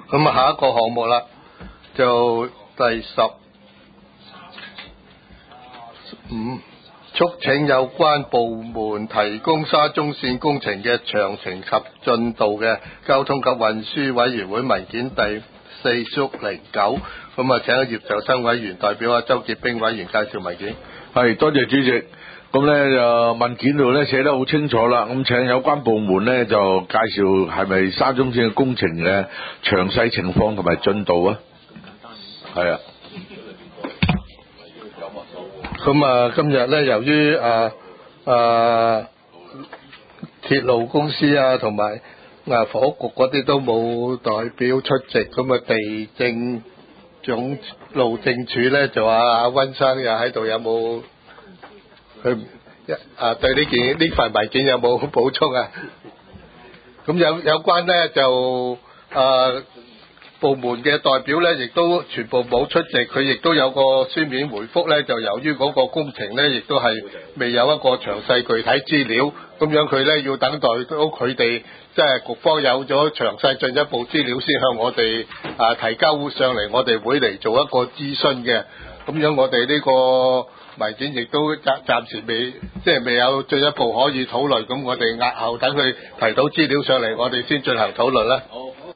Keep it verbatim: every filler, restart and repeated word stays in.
咁啊，下一個項目啦，就第十五，促請有關部門提供沙中線工程嘅詳情及進度嘅交通及運輸委員會文件第四縮零九。咁啊，請阿葉就生委員代表阿周傑兵委員介紹文件。 係，多謝主席。咁咧就文件度咧寫得好清楚啦，咁請有關部門咧就介紹係咪沙中線嘅工程嘅詳細情況同埋進度啊。係啊。 咁啊，今日咧由於啊啊鐵路公司啊同埋啊房屋局嗰啲都冇代表出席，咁啊地政總路政署咧就話阿温生又喺度，有冇佢一啊對呢件呢份文件有冇補充啊？咁有有關咧就啊部門嘅代表咧，亦都全部冇出席，佢亦都有個書面回覆咧，就由於嗰個工程咧，亦都係未有一個詳細具體資料，咁樣佢咧要等待到佢哋即係局方有咗詳細進一步資料，先向我哋啊提交上嚟，我哋會嚟做一個諮詢嘅。咁樣我哋呢個文件亦都暫暫時未即係未有進一步可以討論，咁我哋押後等佢提到資料上嚟，我哋先進行討論啦。